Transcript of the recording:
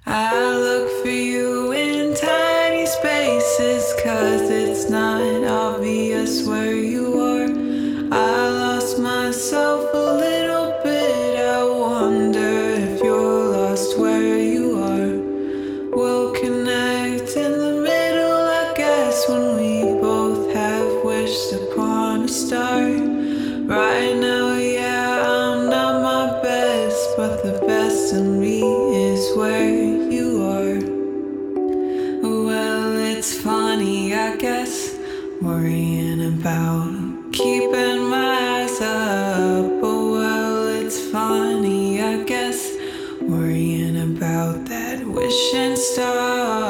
I look for you in tiny spaces, 'cause it's not obvious where you are. I lost myself a little bit. I wonder if you're lost where you are. We'll connect in the middle, I guess, when we both have wished upon a star. Right now, yeah, I'm not my best, but the best in me is where you are. Well, it's funny, I guess, worrying about keeping my eyes up. Oh, well, it's funny, I guess, worrying about that wishing star.